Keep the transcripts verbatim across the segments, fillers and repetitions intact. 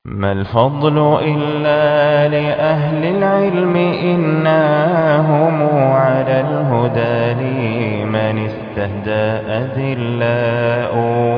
ما الفضل إلا لأهل العلم إنهم على الهدى لمن استهدى أذلاء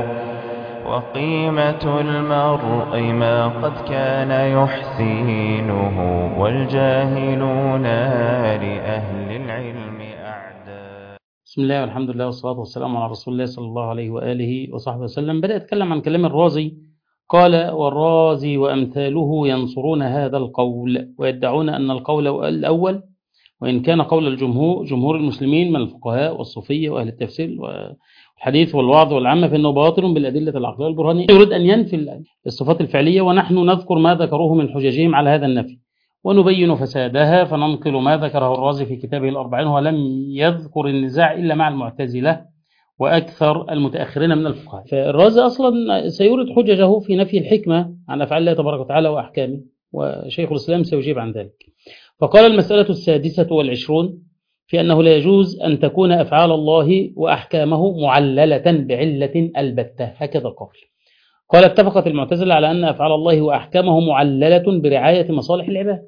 وقيمة المرء ما قد كان يحسينه والجاهلون لأهل العلم أعداء. بسم الله والحمد لله والصلاة والسلام على رسول الله صلى الله عليه وآله وصحبه وسلم. بدأ يتكلم عن كلام الرازي، قال: والرازي وأمثاله ينصرون هذا القول ويدعون أن القول الأول، وإن كان قول الجمهور جمهور المسلمين من الفقهاء والصوفية وأهل التفسير والحديث والوعظ والعامة، فإنه باطل بالأدلة العقلية والبرهانية، يريد أن ينفي الصفات الفعلية، ونحن نذكر ما ذكروه من حججهم على هذا النفي ونبين فسادها، فننقل ما ذكره الرازي في كتابه الأربعين، ولم يذكر النزاع إلا مع المعتزلة وأكثر المتأخرين من الفقهاء. فالرازي أصلا سيورد حججه في نفي الحكمة عن أفعال الله تبارك وتعالى وأحكامه، وشيخ الإسلام سيجيب عن ذلك. فقال: المسألة السادسة والعشرون في أنه لا يجوز أن تكون أفعال الله وأحكامه معللة بعلة البتة، هكذا قال. قال: اتفقت المعتزلة على أن أفعال الله وأحكامه معللة برعاية مصالح العباد،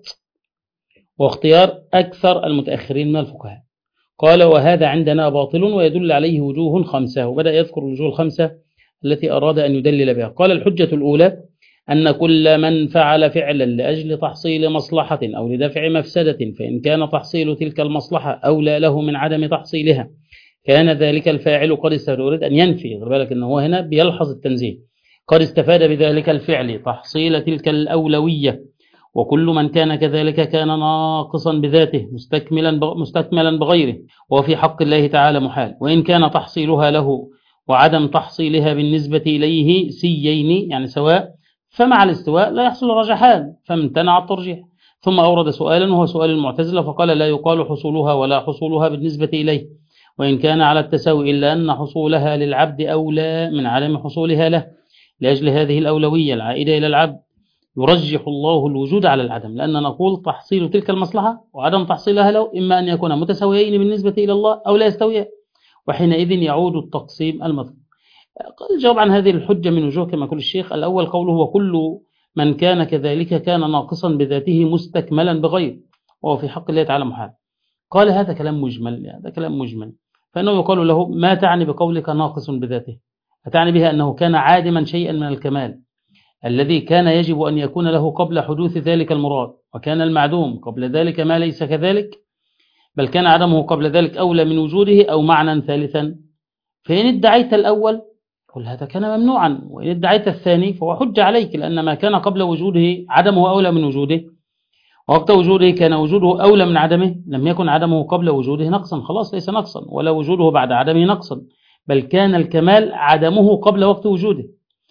واختيار أكثر المتأخرين من الفقهاء. قال: وهذا عندنا باطل ويدل عليه وجوه خمسة، وبدأ يذكر الوجوه الخمسة التي أراد أن يدلل بها. قال: الحجة الأولى أن كل من فعل فعلا لأجل تحصيل مصلحة أو لدفع مفسدة، فإن كان تحصيل تلك المصلحة أولى له من عدم تحصيلها، كان ذلك الفاعل قد استفاد. يريد أن ينفي، غير بالك أنه هنا بيلحظ التنزيه، قد استفاد بذلك الفعل تحصيل تلك الأولوية، وكل من كان كذلك كان ناقصا بذاته مستكملا مستكملا بغيره، وفي حق الله تعالى محال، وإن كان تحصيلها له وعدم تحصيلها بالنسبة إليه سيين، يعني سواء، فمع الاستواء لا يحصل رجحان، فامتنع الترجيح. ثم أورد سؤالا وهو سؤال المعتزلة، فقال: لا يقال حصولها ولا حصولها بالنسبة إليه، وإن كان على التساوي، إلا أن حصولها للعبد أولى من عدم حصولها له، لأجل هذه الأولوية العائدة إلى العبد يرجح الله الوجود على العدم، لأن نقول تحصيل تلك المصلحة وعدم تحصيلها له إما أن يكون متساويين بالنسبة إلى الله أو لا يستويان، وحينئذ يعود التقسيم المذكور. قال الجواب عن هذه الحجة من وجوه كما يقول الشيخ. الأول قوله: وكل من كان كذلك كان ناقصا بذاته مستكملا بغير، وهو في حق الله تعالى محال. قال: هذا كلام مجمل، هذا كلام مجمل، فإنه يقال له: ما تعني بقولك ناقص بذاته؟ أتعني بها أنه كان عادما شيئا من الكمال الذي كان يجب أن يكون له قبل حدوث ذلك المراد، وكان المعدوم قبل ذلك ما ليس كذلك، بل كان عدمه قبل ذلك أولى من وجوده، أو معنى ثالثا؟ فإن ادعيت الأول قل هذا كان ممنوعا، وإن ادعيت الثاني فهو حج عليك، لأن ما كان قبل وجوده عدمه أولى من وجوده، ووقت وجوده كان وجوده أولى من عدمه، لم يكن عدمه قبل وجوده نقصا، خلاص ليس نقصا، ولا وجوده بعد عدمه نقصا، بل كان الكمال عدمه قبل وقت وجوده،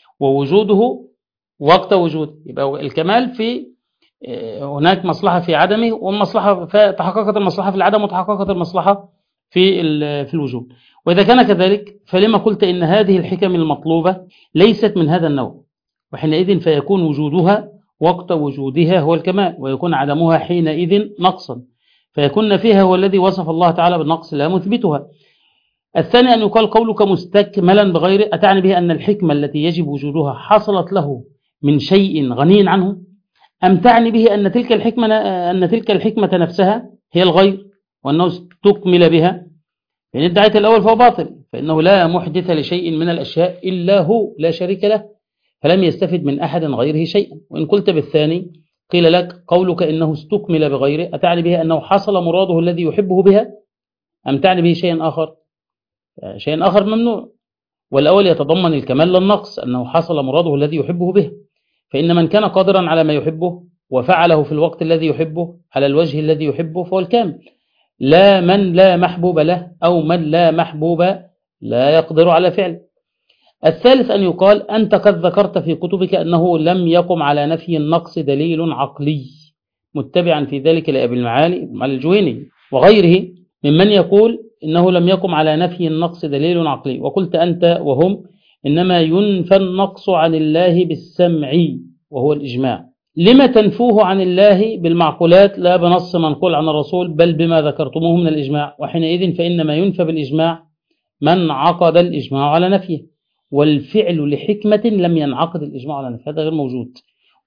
ووجوده وقت وجوده. يبقى الكمال في هناك مصلحة في عدمه، والمصلحة تحققت المصلحة في العدم، وتحققت المصلحة في في الوجود. وإذا كان كذلك فلما قلت إن هذه الحكم المطلوبة ليست من هذا النوع؟ وحينئذ فيكون وجودها وقت وجودها هو الكمال، ويكون عدمها حينئذ نقصا، فيكون نفيها هو الذي وصف الله تعالى بالنقص لا مثبتها. الثاني أن يقال قولك مستكملا بغيره، أتعني به أن الحكمة التي يجب وجودها حصلت له من شيء غني عنه، أم تعني به أن تلك الحكمة أن تلك الحكمة نفسها هي الغير وأنه استكمل بها؟ فإن ادعيت الأول فهو باطل، فإنه لا محدث لشيء من الأشياء إلا هو لا شريك له، فلم يستفد من أحد غيره شيئا. وإن قلت بالثاني قيل لك قولك إنه استكمل بغيره، أتعني به أنه حصل مراده الذي يحبه بها، أم تعني به شيئا آخر؟ شيء آخر ممنوع. والأول يتضمن الكمال للنقص، أنه حصل مراده الذي يحبه به، فإن من كان قادرا على ما يحبه وفعله في الوقت الذي يحبه على الوجه الذي يحبه فهو الكامل، لا من لا محبوب له أو من لا محبوب لا يقدر على فعله. الثالث أن يقال: أنت قد ذكرت في كتبك أنه لم يقم على نفي النقص دليل عقلي، متبعا في ذلك لأبي المعالي الجويني وغيره ممن يقول إنه لم يقم على نفي النقص دليل عقلي، وقلت أنت وهم إنما ينفى النقص عن الله بالسمع وهو الإجماع، لما تنفوه عن الله بالمعقولات لا بنص منقول عن الرسول بل بما ذكرتموه من الإجماع؟ وحينئذ فإنما ينفى بالإجماع من عقد الإجماع على نفيه، والفعل لحكمة لم ينعقد الإجماع على نفيه، هذا غير موجود.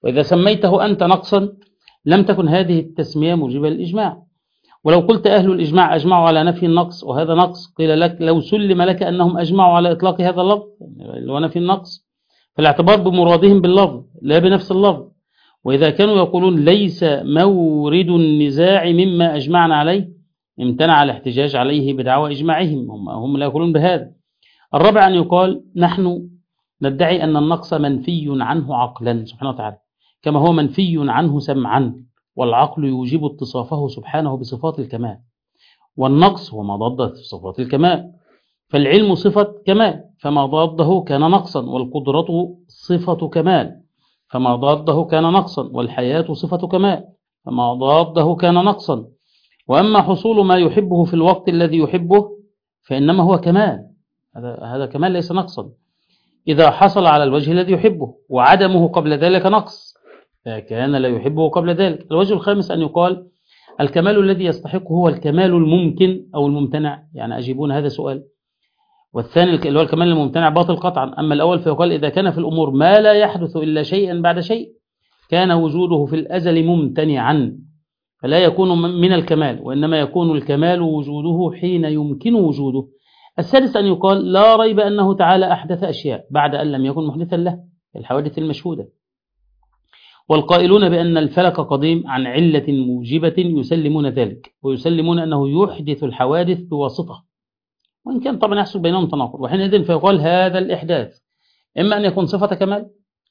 وإذا سميته أنت نقصا لم تكن هذه التسمية موجبة للإجماع. ولو قلت أهل الإجماع أجمعوا على نفي النقص وهذا نقص، قيل لك لو سلم لك أنهم أجمعوا على إطلاق هذا اللفظ اللي هو نفي النقص، فالاعتبار بمرادهم باللفظ لا بنفس اللفظ. وإذا كانوا يقولون ليس مورد النزاع مما أجمعنا عليه امتنع الاحتجاج عليه بدعوى إجماعهم، هم, هم لا يقولون بهذا. الرابع أن يقال نحن ندعي أن النقص منفي عنه عقلا سبحانه وتعالى كما هو منفي عنه سمعا، والعقل يوجب اتصافه سبحانه بصفات الكمال، والنقص هو ما ضد صفات الكمال. فالعلم صفة كمال فما ضده كان نقصا، والقدرة صفة كمال فما ضده كان نقصا، والحياة صفة كمال فما ضده كان نقصا. وأما حصول ما يحبه في الوقت الذي يحبه فإنما هو كمال، هذا هذا كمال ليس نقصا إذا حصل على الوجه الذي يحبه، وعدمه قبل ذلك نقص كان لا يحبه قبل ذلك. الوجه الخامس أن يقال الكمال الذي يستحقه هو الكمال الممكن أو الممتنع، يعني أجيبون هذا سؤال. والثاني اللي هو الكمال الممتنع باطل قطعا. أما الأول فيقال إذا كان في الأمور ما لا يحدث إلا شيئا بعد شيء كان وجوده في الأزل ممتنعا فلا يكون من الكمال، وإنما يكون الكمال وجوده حين يمكن وجوده. السادس أن يقال لا ريب أنه تعالى أحدث أشياء بعد أن لم يكن محدثا له، الحوادث المشهودة. والقائلون بأن الفلك قديم عن علة موجبة يسلمون ذلك، ويسلمون أنه يحدث الحوادث بواسطة، وإن كان طبعا يحصل بينهم تناقض. وحينئذ فيقال هذا الإحداث إما أن يكون صفة كمال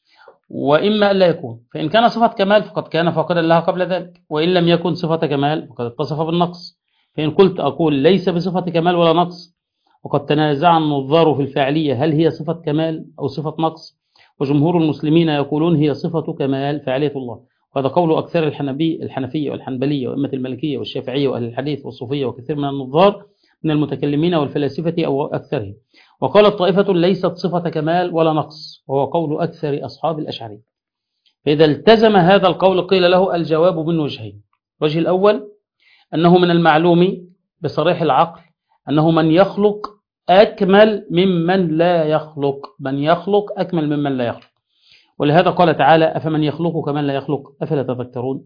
وإما أن لا يكون، فإن كان صفة كمال فقد كان فاقدا لها قبل ذلك، وإن لم يكن صفة كمال فقد اتصف بالنقص. فإن قلت أقول ليس بصفة كمال ولا نقص، وقد تنازع النظار في الفاعلية هل هي صفة كمال أو صفة نقص، وجمهور المسلمين يقولون هي صفة كمال فاعلية الله، وهذا قول أكثر الحنبي الحنفية والحنبلية وأئمة المالكية والشافعية وأهل الحديث والصوفية وكثير من النظار من المتكلمين والفلاسفة أو أكثرهم. وقالت طائفة ليست صفة كمال ولا نقص، وهو قول أكثر أصحاب الأشعري. فإذا التزم هذا القول قيل له الجواب من وجهين. الوجه الأول أنه من المعلوم بصريح العقل أنه من يخلق أكمل ممن لا يخلق، من يخلق أكمل ممن لا يخلق، ولهذا قال تعالى أفمن يخلق كمن لا يخلق أفلا تذكرون.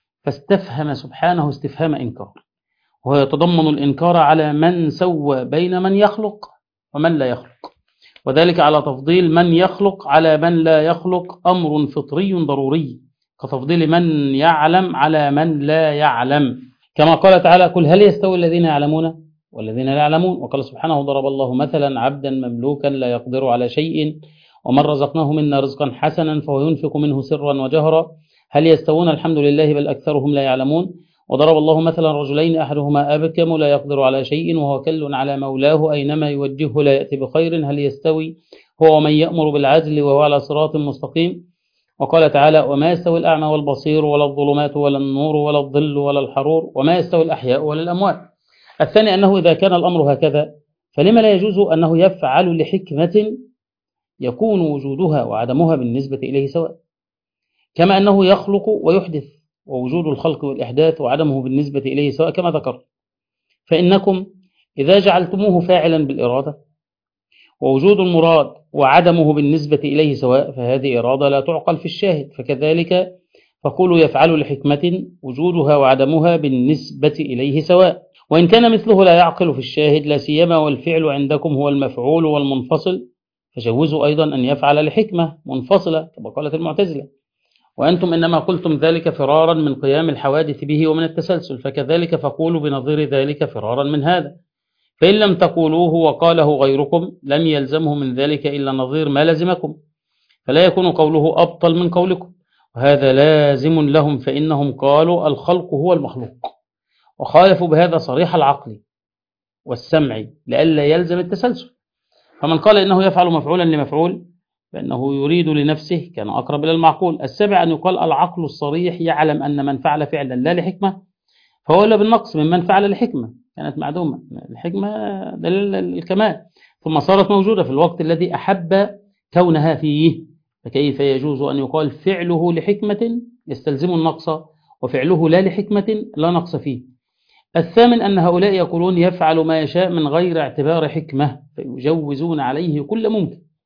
فاستفهم سبحانه استفهام إنكار، وهو يتضمن الإنكار على من سوى بين من يخلق ومن لا يخلق، وذلك على تفضيل من يخلق على من لا يخلق أمر فطري ضروري كتفضيل من يعلم على من لا يعلم، كما قال تعالى قل هل يستوي الذين يعلمون والذين لا يعلمون. وقال سبحانه ضرب الله مثلا عبدا مملوكا لا يقدر على شيء ومن رزقناه منا رزقا حسنا فهو ينفق منه سرا وجهرا هل يستوون الحمد لله بل أكثرهم لا يعلمون. وضرب الله مثلا رجلين أحدهما أبكم لا يقدر على شيء وهو كل على مولاه أينما يوجهه لا يأتي بخير هل يستوي هو ومن يأمر بالعدل وهو على صراط مستقيم. وقال تعالى وما يستوي الأعمى والبصير ولا الظلمات ولا النور ولا الظل ولا الحرور وما يستوي الأحياء ولا الأموات. الثاني أنه إذا كان الأمر هكذا فلما لا يجوز أنه يفعل لحكمة يكون وجودها وعدمها بالنسبة إليه سواء، كما أنه يخلق ويحدث ووجود الخلق والإحداث وعدمه بالنسبة إليه سواء كما ذكر. فإنكم إذا جعلتموه فاعلا بالإرادة ووجود المراد وعدمه بالنسبة إليه سواء فهذه إرادة لا تعقل في الشاهد، فكذلك فقولوا يفعل لحكمة وجودها وعدمها بالنسبة إليه سواء، وإن كان مثله لا يعقل في الشاهد لا سيما والفعل عندكم هو المفعول والمنفصل فجوزوا أيضا أن يفعل لحكمة منفصلة كما قالت المعتزلة، وأنتم إنما قلتم ذلك فرارا من قيام الحوادث به ومن التسلسل، فكذلك فقولوا بنظير ذلك فرارا من هذا. فإن لم تقولوه وقاله غيركم لم يلزمه من ذلك إلا نظير ما لزمكم، فلا يكون قوله أبطل من قولكم، وهذا لازم لهم فإنهم قالوا الخلق هو المخلوق وخالفوا بهذا صريح العقل والسمع لئلا يلزم التسلسل. فمن قال إنه يفعل مفعولا لمفعول فإنه يريد لنفسه كان أقرب إلى المعقول. السابع أن يقال العقل الصريح يعلم أن من فعل فعلا لا لحكمة فهو لا بالنقص ممن فعل لحكمة كانت معدومة، الحكمة دليل الكمال ثم صارت موجودة في الوقت الذي أحب كونها فيه، فكيف يجوز أن يقال فعله لحكمة يستلزم النقص وفعله لا لحكمة لا نقص فيه. الثامن أن هؤلاء يقولون يفعل ما يشاء من غير اعتبار حكمة فيجوزون عليه كل ممكن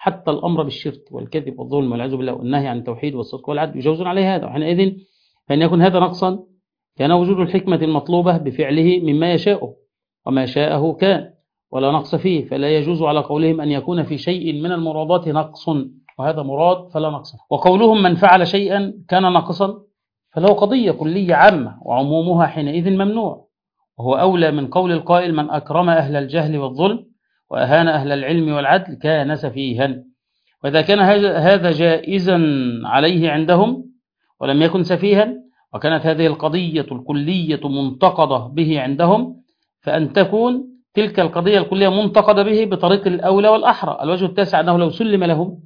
حتى الأمر بالشرك والكذب والظلم والعياذ بالله والنهي عن التوحيد والصدق والعدل يجوزون عليه هذا. وحينئذ فإن يكون هذا نقصا كان وجود الحكمة المطلوبة بفعله مما يشاءه، وما شاءه كان ولا نقص فيه، فلا يجوز على قولهم أن يكون في شيء من المرادات نقص وهذا مراد فلا نقص. وقولهم من فعل شيئا كان ناقصا فله قضية كلية عامة وعمومها حينئذ ممنوع، وهو أولى من قول القائل من أكرم أهل الجهل والظلم وأهان أهل العلم والعدل كان سفيها. وإذا كان هذا جائزا عليه عندهم ولم يكن سفيها، وكانت هذه القضية الكلية منتقدة به عندهم، فأن تكون تلك القضية الكلية منتقدة به بطريق الأولى والأحرى. الوجه التاسع أنه لو سلم لهم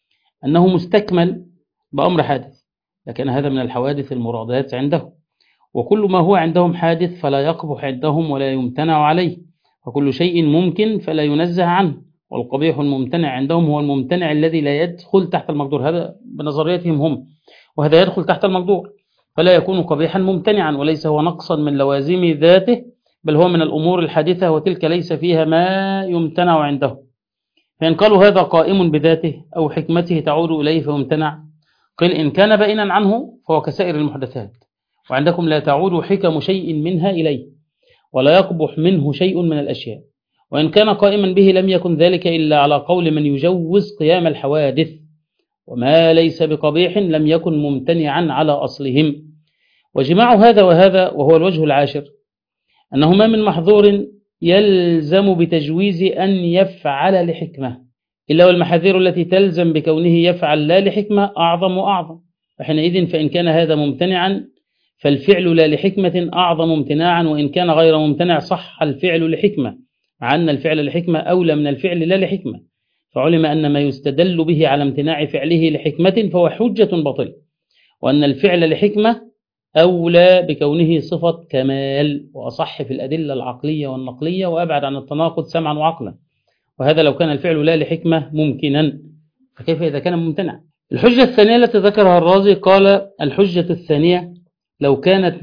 أنه مستكمل بأمر حادث لكن هذا من الحوادث المرادات عندهم، وكل ما هو عندهم حادث فلا يقبح عندهم ولا يمتنع عليه، وكل شيء ممكن فلا ينزه عنه، والقبيح الممتنع عندهم هو الممتنع الذي لا يدخل تحت المقدور، هذا بنظريتهم هم، وهذا يدخل تحت المقدور فلا يكون قبيحا ممتنعا، وليس هو نقصا من لوازم ذاته بل هو من الأمور الحادثة وتلك ليس فيها ما يمتنع عنده. فإن قالوا هذا قائم بذاته أو حكمته تعود إليه فيمتنع، قل إن كان بائنا عنه فهو كسائر المحدثات، وعندكم لا تعود حكم شيء منها إليه ولا يقبح منه شيء من الأشياء، وإن كان قائما به لم يكن ذلك إلا على قول من يجوز قيام الحوادث، وما ليس بقبيح لم يكن ممتنعا على أصلهم. وجماع هذا وهذا وهو الوجه العاشر أنه ما من محظور يلزم بتجويز أن يفعل لحكمة إلا والمحاذير التي تلزم بكونه يفعل لا لحكمة أعظم وأعظم، وحينئذ فإن كان هذا ممتنعا فالفعل لا لحكمة أعظم امتناعا، وإن كان غير ممتنع صح الفعل لحكمة، مع أن الفعل لحكمة أولى من الفعل لا لحكمة، فعلم أن ما يستدل به على امتناع فعله لحكمة فهو حجة باطلة، وأن الفعل لحكمة أولى بكونه صفة كمال وأصح في الأدلة العقلية والنقلية وأبعد عن التناقض سمعا وعقلا، وهذا لو كان الفعل لا لحكمة ممكنا فكيف إذا كان ممتنع. الحجة الثانية التي ذكرها الرازي قال الحجة الثانية لو كانت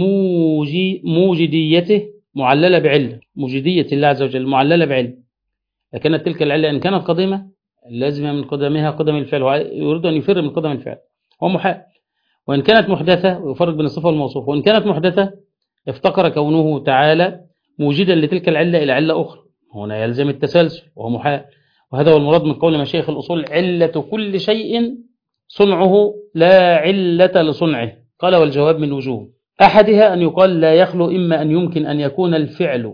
موجي موجديته معللة بعلة، موجدية الله عز وجل معللة بعلة، لكانت تلك العلة إن كانت قديمة لازم من قدمها قدم الفعل، يريد أن يفر من قدم الفعل هو محال، وإن كانت محدثة ويفرق بين الصفة والموصوف، وإن كانت محدثة افتقر كونه تعالى موجدا لتلك العلة إلى علة أخرى، هنا يلزم التسلسل وهو محال، وهذا هو المراد من قول مشايخ الأصول علة كل شيء صنعه لا علة لصنعه. قال والجواب من وجوه، أحدها أن يقال لا يخلو إما أن يمكن أن يكون الفعل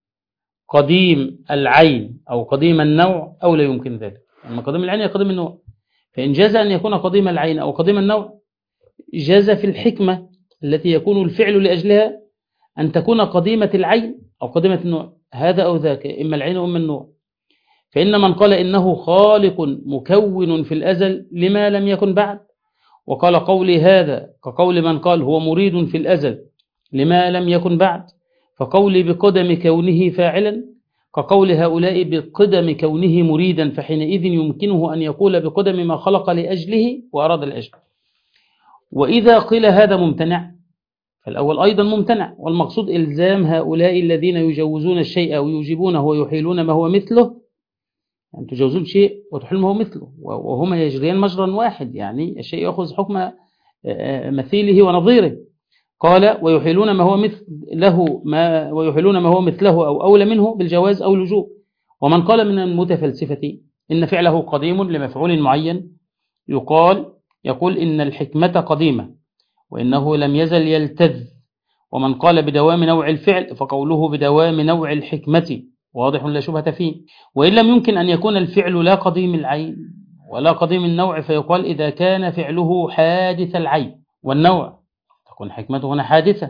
قديم العين أو قديم النوع أو لا يمكن ذلك، أما قديم العين هي قديم النوع، فإن جاز أن يكون قديم العين أو قديم النوع جاز في الحكمة التي يكون الفعل لأجلها أن تكون قديمة العين أو قديمة النوع، هذا أو ذاك إما العين أو إما النوع. فإن من قال إنه خالق مكون في الأزل لما لم يكن بعد، وقال قولي هذا كقول من قال هو مريد في الأزل لما لم يكن بعد، فقولي بقدم كونه فاعلا كقول هؤلاء بقدم كونه مريدا، فحينئذ يمكنه أن يقول بقدم ما خلق لأجله وأراد لأجله. وإذا قيل هذا ممتنع فالأول أيضا ممتنع، والمقصود إلزام هؤلاء الذين يجوزون الشيء ويوجبونه ويحيلون ما هو مثله، يعني تجوزون شيء وتحل ما هو مثله وهما يجريان مجرا واحد، يعني الشيء يأخذ حكم مثيله ونظيره. قال ويحيلون ما هو مثله ما ويحيلون ما هو مثله أو أولى منه بالجواز أو اللجوء. ومن قال من المتفلسفة إن فعله قديم لمفعول معين يقال يقول إن الحكمة قديمة وإنه لم يزل يلتذ. ومن قال بدوام نوع الفعل فقوله بدوام نوع الحكمة واضح لا شبهة فيه. وإن لم يمكن أن يكون الفعل لا قديم العين ولا قديم النوع فيقال إذا كان فعله حادث العين والنوع تكون حكمته هنا حادثة.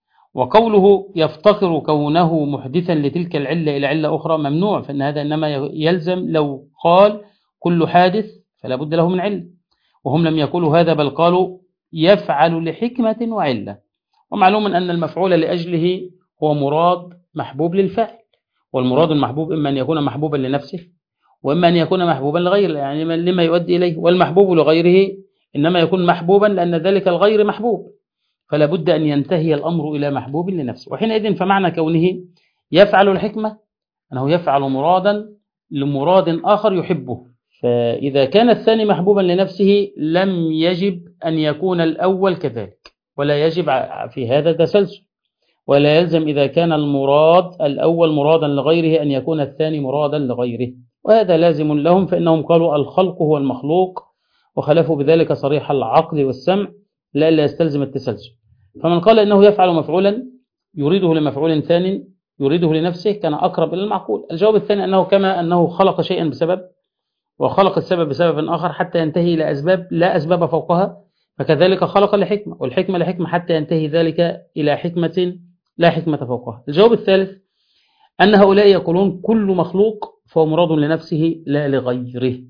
وقوله يفتقر كونه محدثا لتلك العلة إلى علة أخرى ممنوع، فإن هذا إنما يلزم لو قال كل حادث فلا بد له من علة، وهم لم يقولوا هذا بل قالوا يفعل لحكمة وعلة. ومعلوم أن المفعول لأجله هو مراد محبوب للفاعل، والمراد المحبوب إما أن يكون محبوبا لنفسه وإما أن يكون محبوبا لغيره، يعني لما يؤدي إليه، والمحبوب لغيره إنما يكون محبوبا لأن ذلك الغير محبوب، فلا بد أن ينتهي الأمر إلى محبوب لنفسه. وحينئذ فمعنى كونه يفعل الحكمة أنه يفعل مرادا لمراد آخر يحبه، فإذا كان الثاني محبوبا لنفسه لم يجب أن يكون الأول كذلك، ولا يجب في هذا تسلسل، ولا يلزم إذا كان المراد الأول مرادا لغيره أن يكون الثاني مرادا لغيره، وهذا لازم لهم، فإنهم قالوا الخلق هو المخلوق، وخلفوا بذلك صريح العقل والسمع لا لا يستلزم التسلسل. فمن قال إنه يفعل مفعولا يريده لمفعول ثاني يريده لنفسه كان أقرب إلى المعقول. الجواب الثاني أنه كما أنه خلق شيئا بسبب وخلق السبب بسبب آخر حتى ينتهي إلى أسباب لا أسباب فوقها، فكذلك خلق لحكمة، والحكمة لحكمة حتى ينتهي ذلك إلى حكمة لا حكمة فوقها. الجواب الثالث أن هؤلاء يقولون كل مخلوق فهو مراد لنفسه لا لغيره،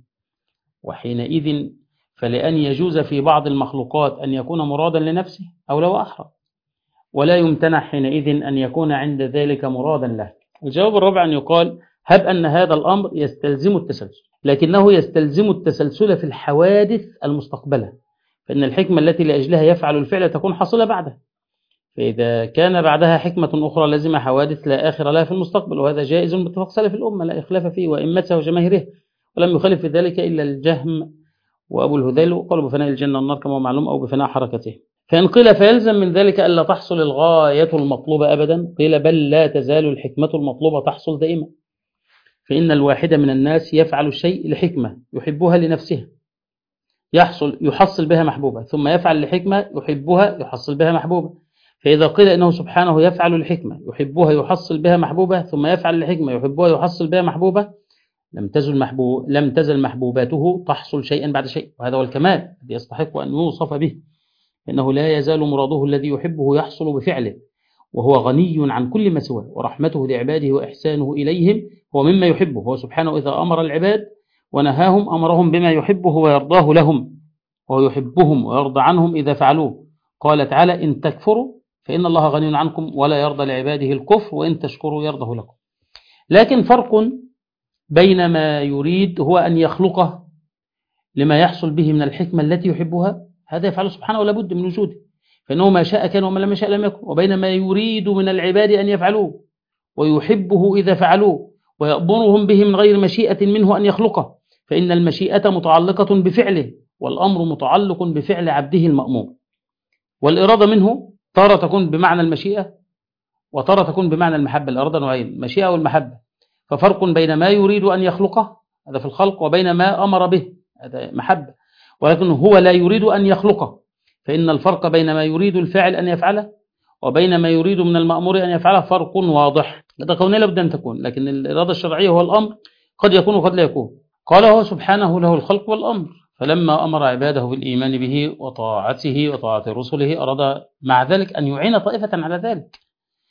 وحينئذ فلأن يجوز في بعض المخلوقات أن يكون مرادا لنفسه أو لو أحرى، ولا يمتنع حينئذ أن يكون عند ذلك مرادا له. الجواب الرابع أن يقال هب أن هذا الأمر يستلزم التسلسل، لكنه يستلزم التسلسل في الحوادث المستقبلة، فإن الحكمة التي لأجلها يفعل الفعل تكون حاصلة بعده، فإذا كان بعدها حكمة أخرى لازم حوادث لا آخر لها في المستقبل، وهذا جائز باتفاق سلف الأمة لا إخلاف فيه وإمتها وجماهيره، ولم يخالف في ذلك إلا الجهم وأبو الهذيل، وقالوا بفناء الجنة والنار كما معلوم أو بفناء حركته. فإن قيل فيلزم من ذلك ألا تحصل الغاية المطلوبة أبدا، قيل بل لا تزال الحكمة المطلوبة تحصل دائما، فإن الواحد من الناس يفعل الشيء لحكمة يحبها لنفسه يحصل يحصل بها محبوبة، ثم يفعل لحكمة يحبها يحصل بها محبوبة. فإذا قيل إنه سبحانه يفعل الحكمة يحبها يحصل بها محبوبة ثم يفعل الحكمة يحبها يحصل بها محبوبة، لم تزل محبوب لم تزل محبوباته تحصل شيئا بعد شيء، وهذا هو الكمال الذي يستحق أن يوصف به، إنه لا يزال مراده الذي يحبه يحصل بفعله، وهو غني عن كل ما سواه، ورحمته لعباده وإحسانه إليهم هو مما يحبه. هو سبحانه إذا أمر العباد ونهاهم أمرهم بما يحبه ويرضاه لهم، وهو يحبهم ويرضى عنهم إذا فعلوه. قال تعالى إن تكفروا فإن الله غني عنكم ولا يرضى لعباده الكفر وإن تشكروا يرضه لكم. لكن فرق بين ما يريد هو أن يخلقه لما يحصل به من الحكمة التي يحبها، هذا يفعله سبحانه ولا بد من وجوده، فإنه ما شاء كان وما لم يشاء لم يكن، وبين ما يريد من العباد أن يفعلوه ويحبه إذا فعلوه ويأمرهم به من غير مشيئة منه أن يخلقه، فإن المشيئة متعلقة بفعله والأمر متعلق بفعل عبده المأمور، والإرادة منه تارة تكون بمعنى المشيئة وتارة تكون بمعنى المحبة. الإرادة نوعين، المشيئة والمحبة، ففرق بين ما يريد أن يخلقه هذا في الخلق وبين ما أمر به هذا محبة، ولكن هو لا يريد أن يخلقه، فإن الفرق بين ما يريد الفاعل أن يفعله وبين ما يريد من المأمور أن يفعله فرق واضح، هذا قولنا لابد أن تكون، لكن الإرادة الشرعية هو الأمر قد يكون وقد لا يكون. قال هو سبحانه له الخلق والأمر، فلما أمر عباده بالإيمان به وطاعته وطاعة رسله أراد مع ذلك أن يعين طائفة على ذلك،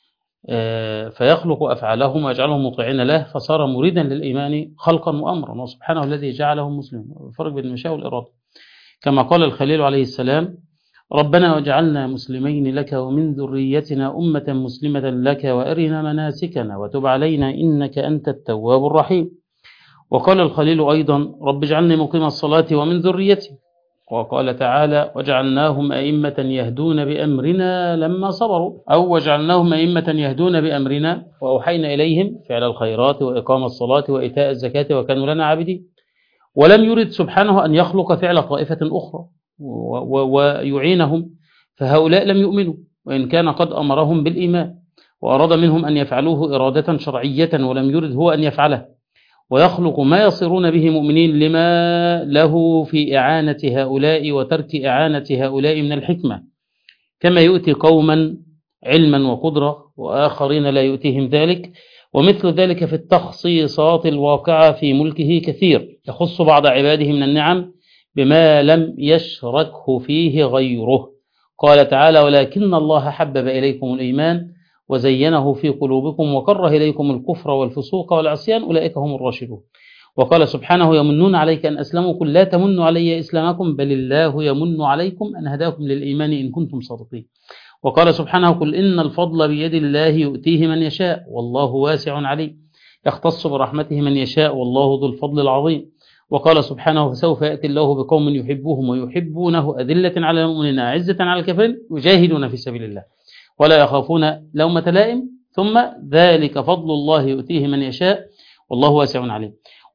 فيخلق أفعالهم ويجعلهم مطيعين له، فصار مريدا للإيمان خلقا وأمرا، وسبحانه الذي جعلهم مسلمين. الفرق بين المشيئة والإرادة، كما قال الخليل عليه السلام ربنا وجعلنا مسلمين لك ومن ذريتنا أمة مسلمة لك وأرنا مناسكنا وتب علينا إنك أنت التواب الرحيم. وقال الخليل أيضا رب اجعلني مقيم الصلاة ومن ذريتي. وقال تعالى وجعلناهم أئمة يهدون بأمرنا لما صبروا، أو وجعلناهم أئمة يهدون بأمرنا وأوحينا إليهم فعل الخيرات وإقام الصلاة وإيتاء الزكاة وكانوا لنا عابدين. ولم يرد سبحانه أن يخلق فعل طائفة أخرى ويعينهم، فهؤلاء لم يؤمنوا وإن كان قد أمرهم بالإيمان، وأراد منهم أن يفعلوه إرادة شرعية ولم يرد هو أن يفعله، ويخلق ما يصيرون به مؤمنين لما له في إعانة هؤلاء وترك إعانة هؤلاء من الحكمة، كما يؤتي قوما علما وقدرة وآخرين لا يؤتيهم ذلك. ومثل ذلك في التخصيصات الواقعة في ملكه كثير، يخص بعض عباده من النعم بما لم يشركه فيه غيره. قال تعالى ولكن الله حبب إليكم الإيمان وزينه في قلوبكم وكره إليكم الكفر والفسوق والعصيان أولئك هم الراشدون. وقال سبحانه يمنون عليك أن أسلموا قل لا تمنوا علي إسلامكم بل الله يمن عليكم أن هداكم للإيمان إن كنتم صادقين. وقال سبحانه قل إن الفضل بيد الله يؤتيه من يشاء والله واسع عليم، يختص برحمته من يشاء والله ذو الفضل العظيم. وقال سبحانه فسوف يأتي الله بقوم يحبوهم ويحبونه أذلة على المؤمنين أعزة على الكافرين يجاهدون في سبيل الله ولا يخافون لومة لائم ثم ذلك فضل الله يؤتيه من يشاء والله واسع عليم.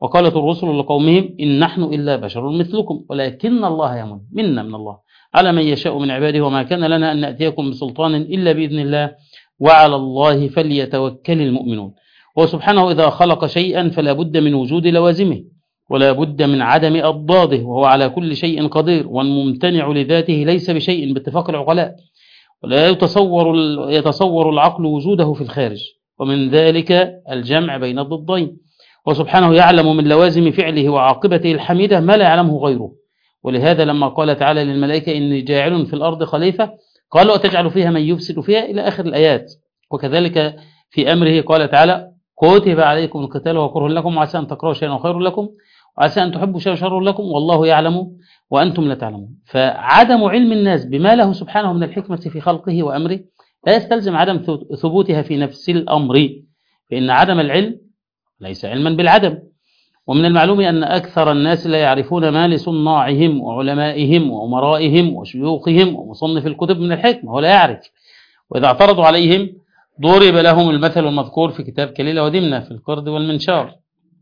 وقالت الرسل لقومهم إن نحن إلا بشر مثلكم ولكن الله يمن منا من الله على من يشاء من عباده وما كان لنا أن نأتيكم بسلطان إلا بإذن الله وعلى الله فليتوكل المؤمنون. وسبحانه إذا خلق شيئا فلا بد من وجود لوازمه ولا بد من عدم أضداده، وهو على كل شيء قدير، والممتنع لذاته ليس بشيء باتفاق العقلاء، ولا يتصور يتصور العقل وجوده في الخارج، ومن ذلك الجمع بين الضدين. وسبحانه يعلم من لوازم فعله وعاقبته الحميدة ما لا يعلمه غيره. ولهذا لما قال تعالى للملائكة إني جاعل في الأرض خليفة قالوا أتجعل فيها من يفسد فيها إلى آخر الآيات. وكذلك في أمره قال تعالى كتب عليكم القتال وهو كره لكم وعسى أن تكرهوا شيئا خير لكم وعسى أن تحبوا شيئا شر لكم والله يعلم وأنتم لا تعلمون. فعدم علم الناس بما له سبحانه من الحكمة في خلقه وأمره لا يستلزم عدم ثبوتها في نفس الأمر، فإن عدم العلم ليس علما بالعدم. ومن المعلوم أن أكثر الناس لا يعرفون ما لصناعهم وعلمائهم وأمرائهم وشيوخهم ومصنف الكتب من الحكمة، ولا يعرف. وإذا اعترضوا عليهم ضرب لهم المثل المذكور في كتاب كليلة ودمنة في القرد والمنشار،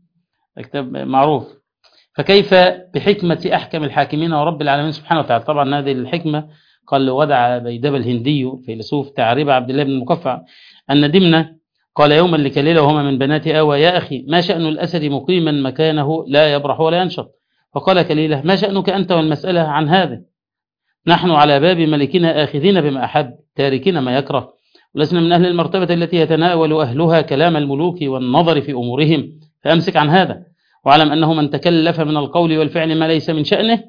كتاب معروف. فكيف بحكمة أحكم الحاكمين ورب العالمين سبحانه وتعالى. طبعا هذه الحكمة قال وضع بيدبة الهندي فيلسوف تعريب عبد الله بن المقفع أن دمنة قال يوما لكليلة وهما من بنات آوى يا أخي ما شأن الأسد مقيما مكانه لا يبرح ولا ينشط؟ فقال كليلة ما شأنك أنت والمسألة عن هذا؟ نحن على باب ملكنا آخذين بما أحب تاركين ما يكره، ولسنا من أهل المرتبة التي يتناول أهلها كلام الملوك والنظر في أمورهم، فأمسك عن هذا واعلم أنه من تكلف من القول والفعل ما ليس من شأنه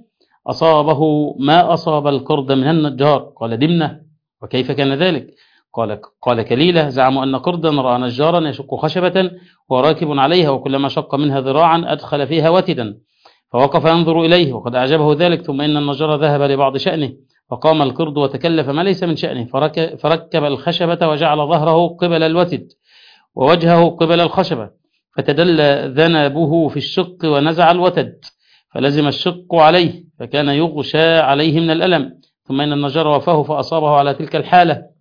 أصابه ما أصاب القرد من النجار. قال دمنة وكيف كان ذلك؟ قال قال كليلة زعموا أن قردا رأى نجارا يشق خشبة وراكب عليها وكلما شق منها ذراعا أدخل فيها وتدا فوقف ينظر إليه وقد أعجبه ذلك، ثم إن النجار ذهب لبعض شأنه فقام القرد وتكلف ما ليس من شأنه فركب الخشبة وجعل ظهره قبل الوتد ووجهه قبل الخشبة فتدلى ذنبه في الشق ونزع الوتد فلزم الشق عليه فكان يغشى عليه من الألم، ثم إن النجار وفاه فأصابه على تلك الحالة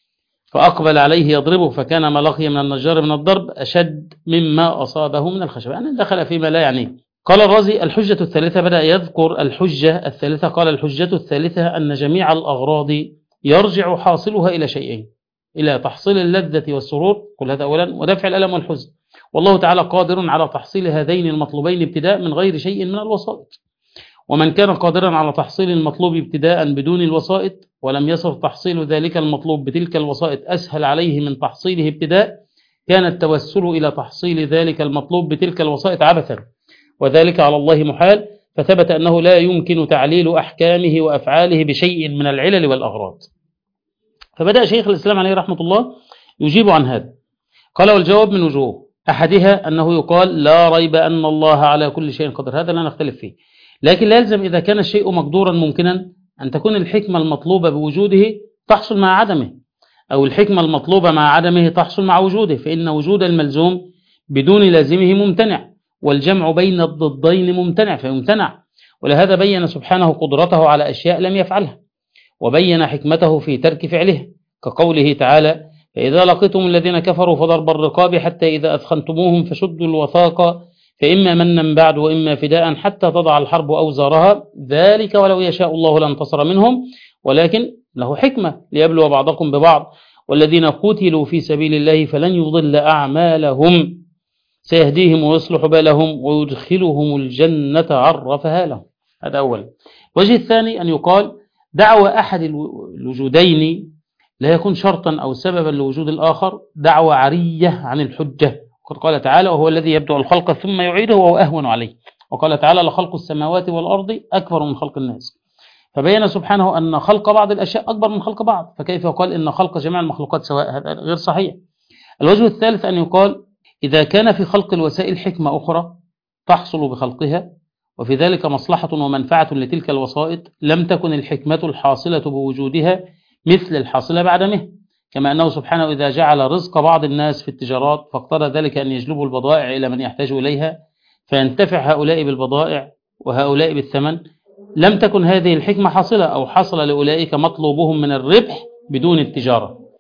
فأقبل عليه يضربه فكان ما لقي من النجار من الضرب أشد مما أصابه من الخشبة، يعني دخل فيما لا يعنيه. قال الرازي الحجة الثالثة بدأ يذكر الحجة الثالثة قال الحجة الثالثة أن جميع الأغراض يرجع حاصلها إلى شيئين، إلى تحصيل اللذة والسرور كل هذا أولا ودفع الألم والحزن، والله تعالى قادر على تحصيل هذين المطلوبين ابتداء من غير شيء من الوسائط. ومن كان قادرا على تحصيل المطلوب ابتداء بدون الوسائط ولم يصر تحصيل ذلك المطلوب بتلك الوسائط أسهل عليه من تحصيله ابتداء كان التوسل إلى تحصيل ذلك المطلوب بتلك الوسائط عبثا، وذلك على الله محال، فثبت أنه لا يمكن تعليل أحكامه وأفعاله بشيء من العلل والأغراض. فبدأ شيخ الإسلام عليه رحمة الله يجيب عن هذا. قال والجواب من وجوه، أحدها أنه يقال لا ريب أن الله على كل شيء قدر، هذا لا نختلف فيه، لكن لا يلزم إذا كان الشيء مقدورا ممكنا أن تكون الحكمة المطلوبة بوجوده تحصل مع عدمه، أو الحكمة المطلوبة مع عدمه تحصل مع وجوده، فإن وجود الملزوم بدون لازمه ممتنع، والجمع بين الضدين ممتنع فيمتنع. ولهذا بين سبحانه قدرته على أشياء لم يفعلها، وبين حكمته في ترك فعله، كقوله تعالى فإذا لقيتم الذين كفروا فضرب الرقاب حتى إذا أثخنتموهم فشدوا الوثاق فإما منا بعد وإما فداء حتى تضع الحرب أوزارها ذلك ولو يشاء الله لانتصر منهم ولكن له حكمة ليبلو بعضكم ببعض والذين قتلوا في سبيل الله فلن يضل أعمالهم سيهديهم ويصلح بالهم ويدخلهم الجنة عرفها لهم. هذا أول. وجه الثاني أن يقال دعوى أحد الوجودين لا يكون شرطا أو سببا لوجود الآخر دعوى عرية عن الحجة، قد قال تعالى وهو الذي يبدأ الخلق ثم يعيده وهو أهون عليه، وقال تعالى لخلق السماوات والأرض أكبر من خلق الناس، فبين سبحانه أن خلق بعض الأشياء أكبر من خلق بعض، فكيف يقال إن خلق جميع المخلوقات سواء؟ هذا غير صحيح. الوجه الثالث أن يقال إذا كان في خلق الوسائل حكمة أخرى تحصل بخلقها وفي ذلك مصلحة ومنفعة لتلك الوسائط لم تكن الحكمة الحاصلة بوجودها مثل الحاصلة بعدمه، كما أنه سبحانه إذا جعل رزق بعض الناس في التجارات فاقتضى ذلك أن يجلبوا البضائع إلى من يحتاج إليها فينتفع هؤلاء بالبضائع وهؤلاء بالثمن، لم تكن هذه الحكمة حاصلة أو حصل لأولئك مطلوبهم من الربح بدون التجارة،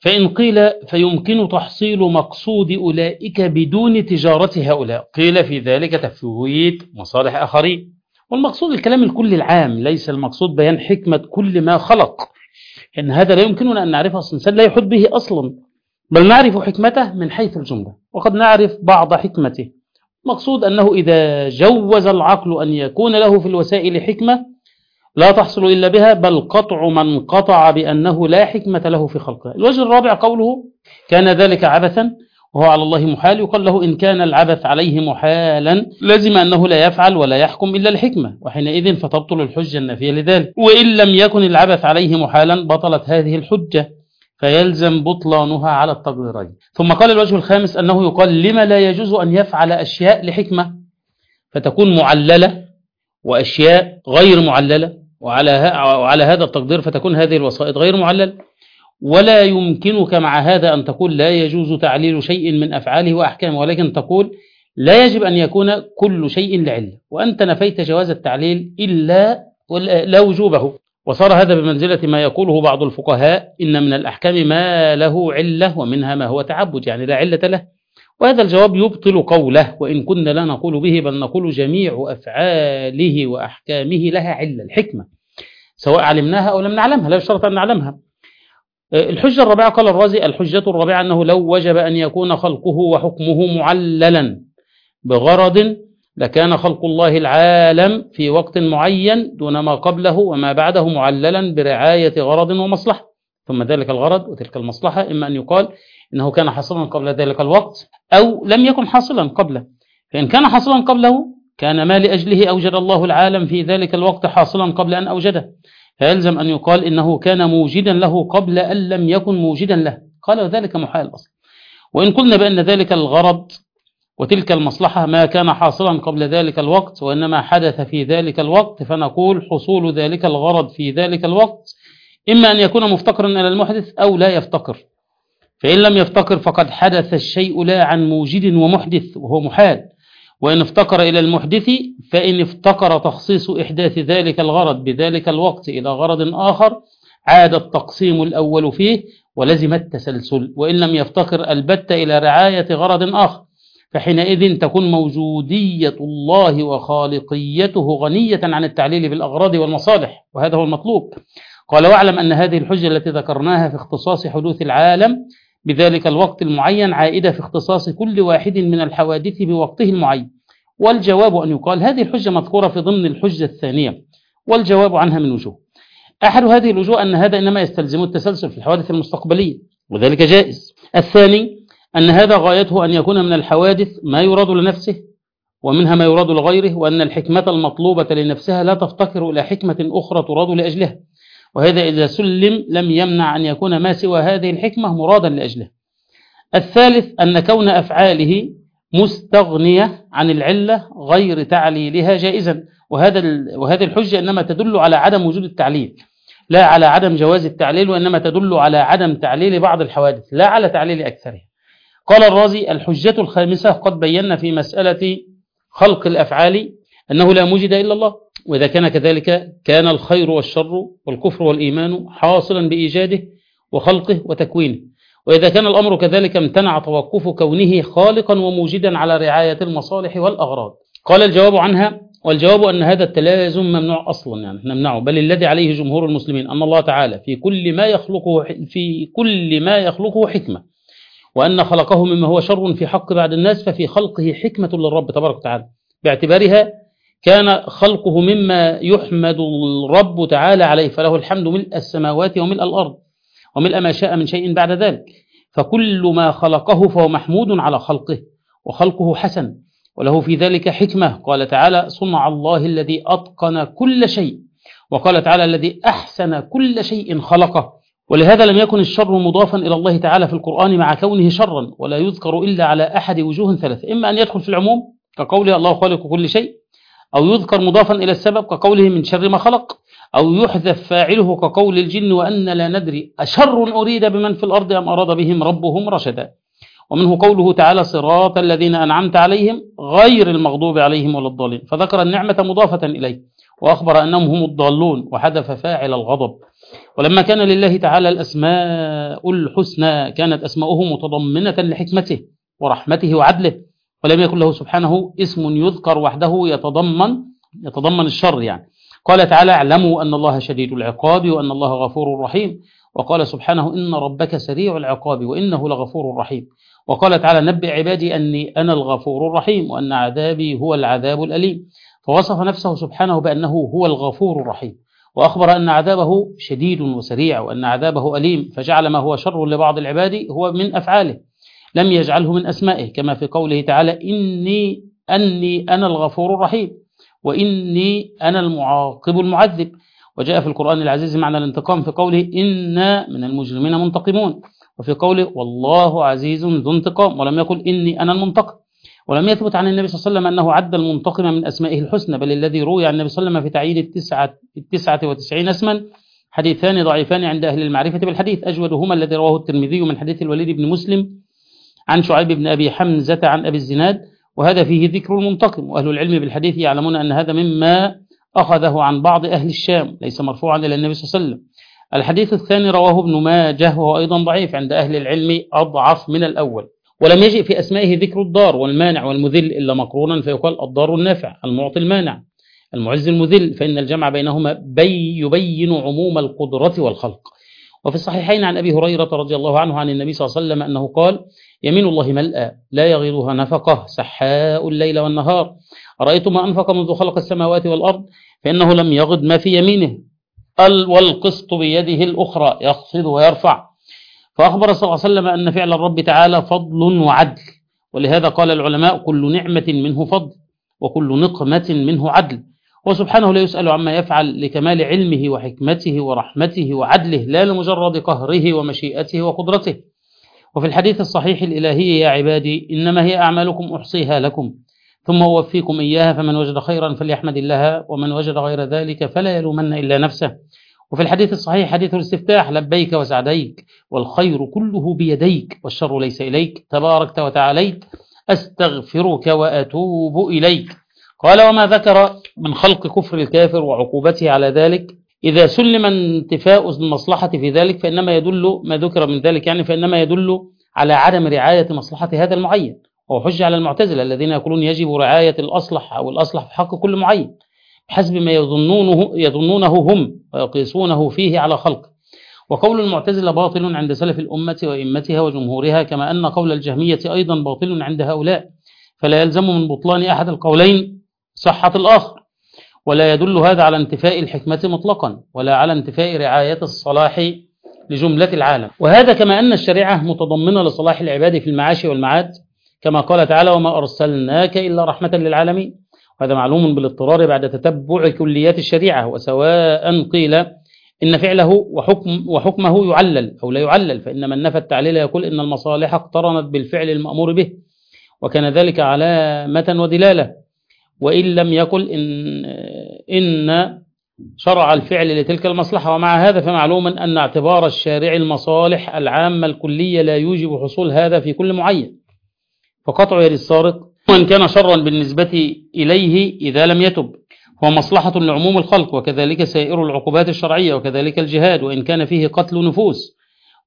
فإن قيل فيمكن تحصيل مقصود أولئك بدون تجارة هؤلاء، قيل في ذلك تفويت مصالح آخرين. والمقصود الكلام الكل العام، ليس المقصود بيان حكمة كل ما خلق، إن هذا لا يمكننا أن نعرفه، أصلا الإنسان لا يحط به أصلا، بل نعرف حكمته من حيث الجملة، وقد نعرف بعض حكمته. مقصود أنه إذا جوز العقل أن يكون له في الوسائل حكمة لا تحصل إلا بها، بل قطع من قطع بأنه لا حكمة له في خلقه. الوجه الرابع قوله كان ذلك عبثا وهو على الله محال، يقال له إن كان العبث عليه محالا لازم أنه لا يفعل ولا يحكم إلا الحكمة، وحينئذ فتبطل الحجة النافية لذلك. وإن لم يكن العبث عليه محالا بطلت هذه الحجة، فيلزم بطلانها على التقديرين. ثم قال الوجه الخامس أنه يقال لما لا يجوز أن يفعل أشياء لحكمة فتكون معللة وأشياء غير معللة، وعلى وعلى هذا التقدير فتكون هذه الوسائط غير معللة. ولا يمكنك مع هذا أن تقول لا يجوز تعليل شيء من أفعاله وأحكامه، ولكن تقول لا يجب أن يكون كل شيء لعلة، وأنت نفيت جواز التعليل إلا لا وجوبه. وصار هذا بمنزلة ما يقوله بعض الفقهاء إن من الأحكام ما له علة ومنها ما هو تعبد، يعني لا علة له. وهذا الجواب يبطل قوله، وإن كنا لا نقول به بل نقول جميع أفعاله وأحكامه لها علة، الحكمة، سواء علمناها أو لم نعلمها، لا يشترط أن نعلمها. الحجة الرابعة قال الرازي الحجة الرابعة أنه لو وجب أن يكون خلقه وحكمه معللا بغرض لكان خلق الله العالم في وقت معين دون ما قبله وما بعده معللا برعاية غرض ومصلحة، ثم ذلك الغرض وتلك المصلحة إما أن يقال إنه كان حاصلا قبل ذلك الوقت أو لم يكن حاصلا قبله. فإن كان حاصلا قبله كان ما لأجله أوجد الله العالم في ذلك الوقت حاصلا قبل أن أوجده، فيلزم أن يقال إنه كان موجدا له قبل أن لم يكن موجدا له، قال ذلك محال أصلا. وإن قلنا بأن ذلك الغرض وتلك المصلحة ما كان حاصلا قبل ذلك الوقت وإنما حدث في ذلك الوقت، فنقول حصول ذلك الغرض في ذلك الوقت إما أن يكون مفتقرا إلى المحدث أو لا يفتقر، فإن لم يفتقر فقد حدث الشيء لا عن موجد ومحدث وهو محال، وإن افتقر إلى المحدث فإن افتقر تخصيص إحداث ذلك الغرض بذلك الوقت إلى غرض آخر عاد التقسيم الأول فيه ولزم التسلسل، وإن لم يفتقر البت إلى رعاية غرض آخر فحينئذ تكون موجودية الله وخالقيته غنية عن التعليل بالأغراض والمصالح، وهذا هو المطلوب. قال واعلم أن هذه الحجة التي ذكرناها في اختصاص حدوث العالم بذلك الوقت المعين عائدة في اختصاص كل واحد من الحوادث بوقته المعين. والجواب أن يقال هذه الحجة مذكورة في ضمن الحجة الثانية، والجواب عنها من وجوه. أحد هذه الوجوه أن هذا إنما يستلزم التسلسل في الحوادث المستقبلية وذلك جائز. الثاني أن هذا غايته أن يكون من الحوادث ما يراد لنفسه ومنها ما يراد لغيره، وأن الحكمة المطلوبة لنفسها لا تفتقر إلى حكمة أخرى تراد لأجلها، وهذا إذا سلم لم يمنع أن يكون ما سوى هذه الحكمة مرادا لأجله. الثالث أن كون أفعاله مستغنية عن العلة غير تعليلها جائزا، وهذا وهذه الحجة إنما تدل على عدم وجود التعليل لا على عدم جواز التعليل، وإنما تدل على عدم تعليل بعض الحوادث لا على تعليل أكثرها. قال الرازي الحجة الخامسة قد بينا في مسألة خلق الأفعال أنه لا موجد إلا الله، وإذا كان كذلك كان الخير والشر والكفر والإيمان حاصلا بإيجاده وخلقه وتكوينه، وإذا كان الأمر كذلك امتنع توقف كونه خالقا وموجدا على رعاية المصالح والأغراض. قال الجواب عنها والجواب أن هذا التلازم ممنوع أصلا، يعني نمنعه، بل الذي عليه جمهور المسلمين أن الله تعالى في كل ما يخلقه في كل ما يخلقه حكمة، وأن خلقه مما هو شر في حق بعض الناس ففي خلقه حكمة للرب تبارك وتعالى، باعتبارها كان خلقه مما يحمد الرب تعالى عليه، فله الحمد ملء السماوات وملء الأرض وملء ما شاء من شيء بعد ذلك، فكل ما خلقه فهو محمود على خلقه، وخلقه حسن وله في ذلك حكمة. قال تعالى صنع الله الذي أتقن كل شيء، وقال تعالى الذي أحسن كل شيء خلقه. ولهذا لم يكن الشر مضافا إلى الله تعالى في القرآن مع كونه شرا، ولا يذكر إلا على أحد وجوه ثلاثة، إما أن يدخل في العموم كقوله الله خالق كل شيء، أو يذكر مضافا إلى السبب كقوله من شر ما خلق، أو يحذف فاعله كقول الجن وأن لا ندري أشر أريد بمن في الأرض أم أراد بهم ربهم رشدا. ومنه قوله تعالى صراط الذين أنعمت عليهم غير المغضوب عليهم ولا الضالين، فذكر النعمة مضافة إليه، وأخبر أنهم هم الضالون وحذف فاعل الغضب. ولما كان لله تعالى الأسماء الحسنى كانت أسماؤه متضمنة لحكمته ورحمته وعدله، ولم يكن له سبحانه اسم يذكر وحده يتضمن يتضمن الشر يعني. قال تعالى: اعلموا أن الله شديد العقاب وأن الله غفور رحيم. وقال سبحانه: إن ربك سريع العقاب وإنه لغفور رحيم. وقال تعالى: نبئ عبادي أني أنا الغفور الرحيم وأن عذابي هو العذاب الأليم. فوصف نفسه سبحانه بأنه هو الغفور الرحيم، وأخبر أن عذابه شديد وسريع وأن عذابه أليم، فجعل ما هو شر لبعض العباد هو من أفعاله، لم يجعله من أسمائه، كما في قوله تعالى: إني أني أنا الغفور الرحيم وإني أنا المعاقب المعذب. وجاء في القرآن العزيز معنى الانتقام في قوله: إنا من المجرمين منتقمون، وفي قوله: والله عزيز ذو انتقام، ولم يقل إني أنا المنتقم. ولم يثبت عن النبي صلى الله عليه وسلم أنه عد المنتقم من أسمائه الحسنى، بل الذي روي عن النبي صلى الله عليه وسلم في تعيين التسعة, التسعة وتسعين اسما حديثان ضعيفان عند أهل المعرفة بالحديث، أجودهما الذي رواه الترمذي من حديث الوليد بن مسلم عن شعيب بن أبي حمزة عن أبي الزناد، وهذا فيه ذكر المنتقم. وأهل العلم بالحديث يعلمون أن هذا مما أخذه عن بعض أهل الشام، ليس مرفوعا إلى النبي صلى الله عليه وسلم. الحديث الثاني رواه ابن ماجه وهو أيضا ضعيف عند أهل العلم، أضعف من الأول. ولم يجئ في أسمائه ذكر الضار والمانع والمذل إلا مقرونا، فيقال الضار النافع، المعطي المانع، المعز المذل، فإن الجمع بينهما بي يبين عموم القدرة والخلق. وفي الصحيحين عن أبي هريرة رضي الله عنه عن النبي صلى الله عليه وسلم أنه قال: يمين الله ملأى لا يغيضها نفقه سحاء الليل والنهار، أرأيتم ما أنفق منذ خلق السماوات والأرض فإنه لم يغض ما في يمينه، والقسط بيده الأخرى يخفض ويرفع. فأخبر صلى الله عليه وسلم أن فعل الرب تعالى فضل وعدل، ولهذا قال العلماء: كل نعمة منه فضل وكل نقمة منه عدل. وسبحانه لا يسأل عما يفعل لكمال علمه وحكمته ورحمته وعدله، لا لمجرد قهره ومشيئته وقدرته. وفي الحديث الصحيح الإلهي: يا عبادي إنما هي أعمالكم أحصيها لكم ثم أوفيكم إياها، فمن وجد خيرا فليحمد الله ومن وجد غير ذلك فلا يلومن إلا نفسه. وفي الحديث الصحيح حديث الاستفتاح: لبيك وسعديك والخير كله بيديك والشر ليس إليك، تباركت وتعاليت، أستغفرك وأتوب إليك. قال: وما ذكر من خلق كفر الكافر وعقوبته على ذلك إذا سلم انتفاء المصلحة في ذلك فإنما يدل ما ذكر من ذلك يعني فإنما يدل على عدم رعاية مصلحة هذا المعين. وهو حجة على المعتزلة الذين يقولون يجب رعاية الأصلح أو الأصلح في حق كل معين بحسب ما يظنونه, يظنونه هم ويقيسونه فيه على خلقه. وقول المعتزلة باطل عند سلف الأمة وإمتها وجمهورها، كما أن قول الجهمية أيضا باطل عند هؤلاء، فلا يلزم من بطلان أحد القولين صحة الآخر. ولا يدل هذا على انتفاء الحكمة مطلقا ولا على انتفاء رعاية الصلاح لجملة العالم. وهذا كما أن الشريعة متضمنة لصلاح العباد في المعاش والمعاد، كما قال تعالى: وما أرسلناك إلا رحمة للعالمين. وهذا معلوم بالاضطرار بعد تتبع كليات الشريعة، وسواء قيل إن فعله وحكم وحكمه يعلل أو لا يعلل، فإن من نفى التعليل يقول إن المصالح اقترنت بالفعل المأمور به، وكان ذلك علامة ودلالة. وإن لم يقل إن, إن شرع الفعل لتلك المصلحة. ومع هذا فمعلوم أن اعتبار الشارع المصالح العامة الكلية لا يوجب حصول هذا في كل معين، فقطع يد السارق وإن كان شرا بالنسبة إليه إذا لم يتب هو مصلحة لعموم الخلق، وكذلك سائر العقوبات الشرعية، وكذلك الجهاد وإن كان فيه قتل نفوس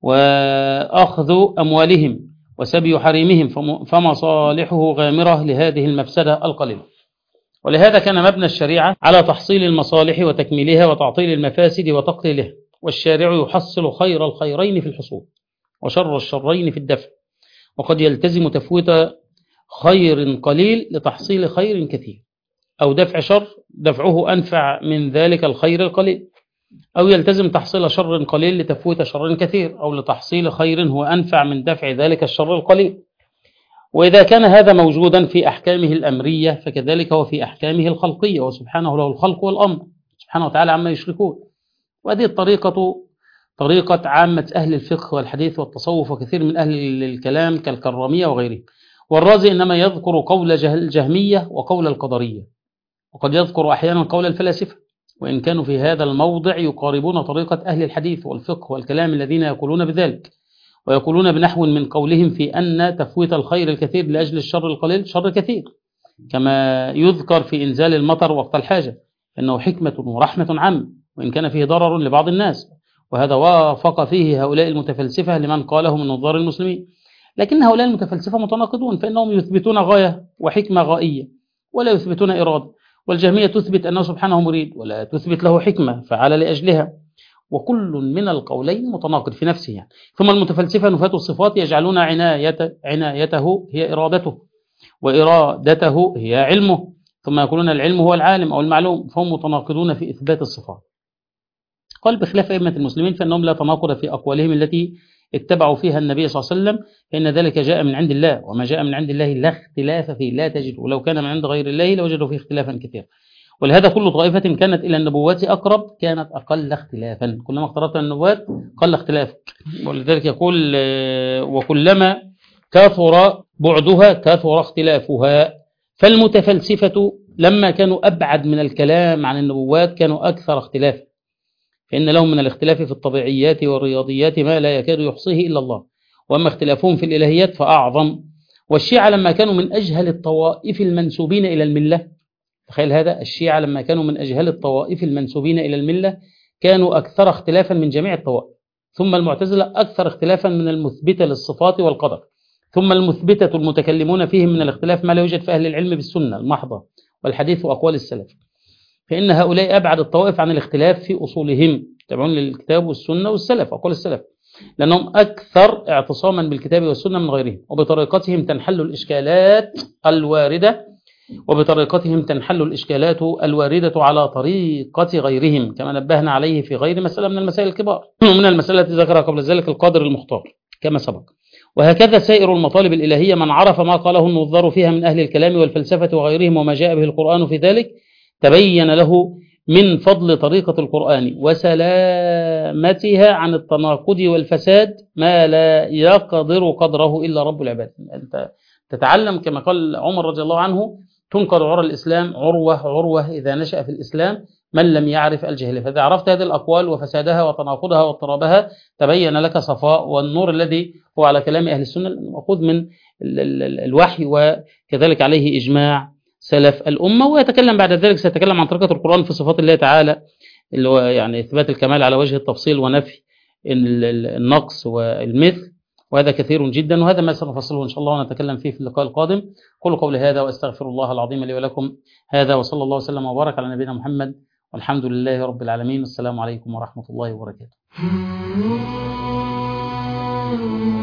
وأخذ أموالهم وسبي حريمهم، فمصالحه غامرة لهذه المفسدة القليلة. ولهذا كان مبنى الشريعة على تحصيل المصالح وتكميلها وتعطيل المفاسد وتقليلها، والشارع يحصل خير الخيرين في الحصول وشر الشرين في الدفع، وقد يلتزم تفويت خير قليل لتحصيل خير كثير، أو دفع شر دفعه أنفع من ذلك الخير القليل، أو يلتزم تحصيل شر قليل لتفويت شر كثير، أو لتحصيل خير هو أنفع من دفع ذلك الشر القليل. وإذا كان هذا موجودا في أحكامه الأمرية فكذلك هو في أحكامه الخلقية، وسبحانه له الخلق والأمر سبحانه وتعالى عما يشركون. وهذه الطريقة طريقة عامة أهل الفقه والحديث والتصوف وكثير من أهل الكلام كالكرامية وغيره. والرازي إنما يذكر قول الجهمية وقول القدرية، وقد يذكر أحيانا قول الفلاسفة، وإن كانوا في هذا الموضع يقاربون طريقة أهل الحديث والفقه والكلام الذين يقولون بذلك، ويقولون بنحو من قولهم في أن تفويت الخير الكثير لأجل الشر القليل شر كثير، كما يذكر في إنزال المطر وقت الحاجة، فإنه حكمة ورحمة عام، وإن كان فيه ضرر لبعض الناس، وهذا وافق فيه هؤلاء المتفلسفة لمن قاله من نظار المسلمين. لكن هؤلاء المتفلسفة متناقضون، فإنهم يثبتون غاية وحكمة غائية ولا يثبتون إرادة، والجهمية تثبت أنه سبحانه مريد ولا تثبت له حكمة فعل لأجلها، وكل من القولين متناقض في نفسه يعني. ثم المتفلسفة نفاة الصفات يجعلون عناية عنايته هي إرادته، وإرادته هي علمه، ثم يقولون العلم هو العالم أو المعلوم، فهم متناقضون في إثبات الصفات. قال بخلاف أئمة المسلمين فإنهم لا تناقض في أقوالهم التي اتبعوا فيها النبي صلى الله عليه وسلم، فإن ذلك جاء من عند الله، وما جاء من عند الله لا اختلاف فيه، لا تجد، ولو كان من عند غير الله لوجدوا فيه اختلافا كثيرا. ولهذا كل طائفة كانت إلى النبوات أقرب كانت أقل اختلافا، كلما اقتربت النبوات قل اختلافك. ولذلك يقول وكلما كثر بعدها كثر اختلافها. فالمتفلسفة لما كانوا أبعد من الكلام عن النبوات كانوا أكثر اختلافا، فإن لهم من الاختلاف في الطبيعيات والرياضيات ما لا يكاد يحصيه إلا الله، وأما اختلافهم في الإلهيات فأعظم. والشيعة لما كانوا من أجهل الطوائف المنسوبين إلى الملة، تخيل هذا، الشيعة لما كانوا من أجهل الطوائف المنسوبين إلى الملة كانوا أكثر اختلافا من جميع الطوائف. ثم المعتزلة أكثر اختلافا من المثبتة للصفات والقدر. ثم المثبتة المتكلمون فيهم من الاختلاف ما لا يوجد في أهل العلم بالسنة المحضة والحديث وأقوال السلف، فإن هؤلاء أبعد الطوائف عن الاختلاف في أصولهم، تابعون للكتاب والسنة والسلف وأقوال السلف، لأنهم أكثر اعتصاما بالكتاب والسنة من غيرهم، وبطريقتهم تنحل الإشكالات الواردة وبطريقتهم تنحل الإشكالات الواردة على طريقة غيرهم، كما نبهنا عليه في غير مسألة من المسائل الكبار، ومن المسألة التي ذكرها قبل ذلك القادر المختار كما سبق. وهكذا سائر المطالب الإلهية من عرف ما قاله النظار فيها من أهل الكلام والفلسفة وغيرهم وما جاء به القرآن في ذلك، تبين له من فضل طريقة القرآن وسلامتها عن التناقض والفساد ما لا يقدر قدره إلا رب العباد. أنت تتعلم كما قال عمر رضي الله عنه: تنقض عرى الإسلام عروة عروة إذا نشأ في الإسلام من لم يعرف الجهل. فإذا عرفت هذه الأقوال وفسادها وتناقضها واضطرابها تبين لك صفاء والنور الذي هو على كلام أهل السنة مأخوذ من الوحي، وكذلك عليه إجماع سلف الأمة. ويتكلم بعد ذلك سيتكلم عن طريقة القرآن في صفات الله تعالى، اللي هو يعني إثبات الكمال على وجه التفصيل ونفي النقص والمثل، وهذا كثير جدا، وهذا ما سنفصله إن شاء الله ونتكلم فيه في اللقاء القادم. قولوا قولي هذا وأستغفر الله العظيم لي ولكم، هذا وصلى الله وسلم وبارك على نبينا محمد، والحمد لله رب العالمين. السلام عليكم ورحمة الله وبركاته.